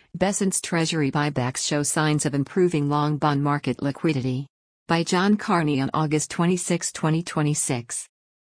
Bessent's Treasury buybacks show signs of improving long bond market liquidity. By John Carney on August 26, 2026.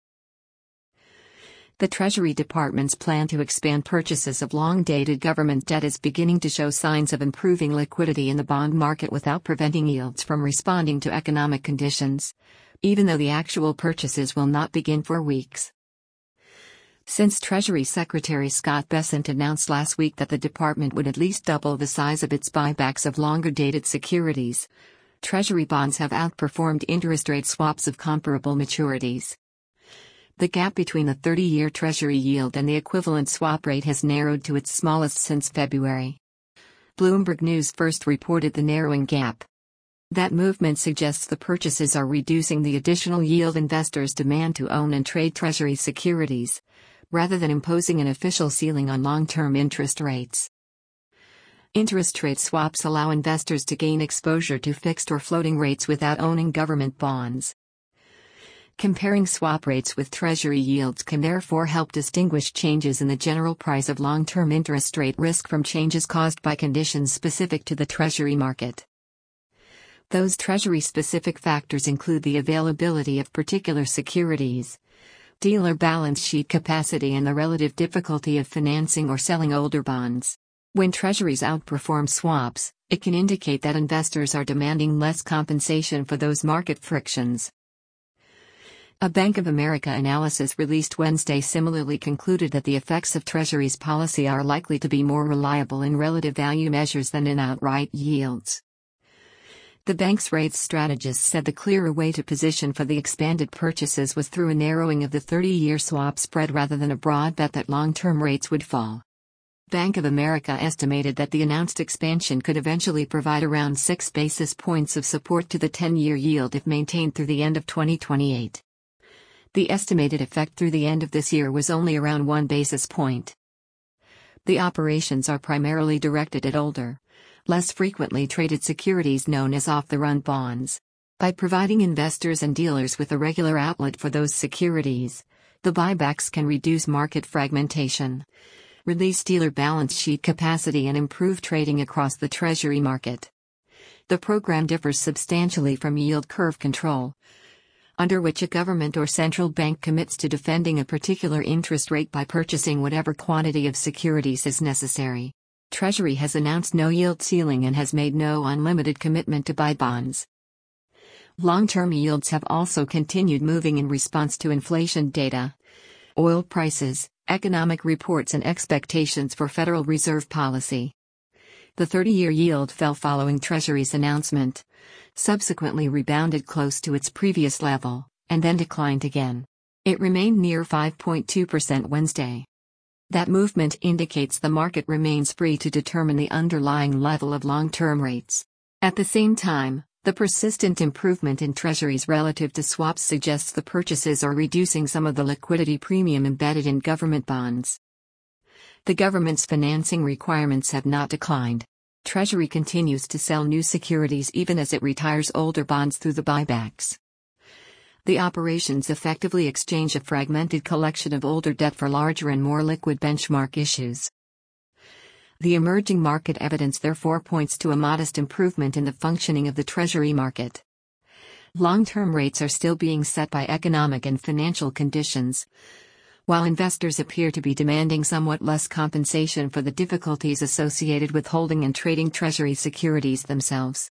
The Treasury Department's plan to expand purchases of long-dated government debt is beginning to show signs of improving liquidity in the bond market without preventing yields from responding to economic conditions, even though the actual purchases will not begin for weeks. Since Treasury Secretary Scott Bessent announced last week that the department would at least double the size of its buybacks of longer-dated securities, Treasury bonds have outperformed interest rate swaps of comparable maturities. The gap between the 30-year Treasury yield and the equivalent swap rate has narrowed to its smallest since February. Bloomberg News first reported the narrowing gap. That movement suggests the purchases are reducing the additional yield investors demand to own and trade Treasury securities, rather than imposing an official ceiling on long-term interest rates. Interest rate swaps allow investors to gain exposure to fixed or floating rates without owning government bonds. Comparing swap rates with Treasury yields can therefore help distinguish changes in the general price of long-term interest rate risk from changes caused by conditions specific to the Treasury market. Those Treasury-specific factors include the availability of particular securities, dealer balance sheet capacity, and the relative difficulty of financing or selling older bonds. When Treasuries outperform swaps, it can indicate that investors are demanding less compensation for those market frictions. A Bank of America analysis released Wednesday similarly concluded that the effects of Treasury's policy are likely to be more reliable in relative value measures than in outright yields. The bank's rates strategist said the clearer way to position for the expanded purchases was through a narrowing of the 30-year swap spread rather than a broad bet that long-term rates would fall. Bank of America estimated that the announced expansion could eventually provide around 6 basis points of support to the 10-year yield if maintained through the end of 2028. The estimated effect through the end of this year was only around 1 basis point. The operations are primarily directed at older, less frequently traded securities known as off-the-run bonds. By providing investors and dealers with a regular outlet for those securities, the buybacks can reduce market fragmentation, release dealer balance sheet capacity, and improve trading across the Treasury market. The program differs substantially from yield curve control, under which a government or central bank commits to defending a particular interest rate by purchasing whatever quantity of securities is necessary. Treasury has announced no yield ceiling and has made no unlimited commitment to buy bonds. Long-term yields have also continued moving in response to inflation data, oil prices, economic reports, and expectations for Federal Reserve policy. The 30-year yield fell following Treasury's announcement, subsequently rebounded close to its previous level, and then declined again. It remained near 5.2% Wednesday. That movement indicates the market remains free to determine the underlying level of long-term rates. At the same time, the persistent improvement in Treasuries relative to swaps suggests the purchases are reducing some of the liquidity premium embedded in government bonds. The government's financing requirements have not declined. Treasury continues to sell new securities even as it retires older bonds through the buybacks. The operations effectively exchange a fragmented collection of older debt for larger and more liquid benchmark issues. The emerging market evidence therefore points to a modest improvement in the functioning of the Treasury market. Long-term rates are still being set by economic and financial conditions, while investors appear to be demanding somewhat less compensation for the difficulties associated with holding and trading Treasury securities themselves.